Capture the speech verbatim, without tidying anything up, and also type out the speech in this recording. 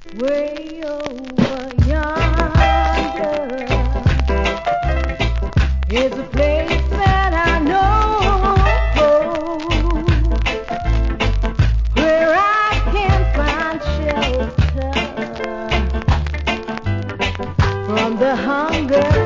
Way over yonder is a place that I know where I can find shelter from the hunger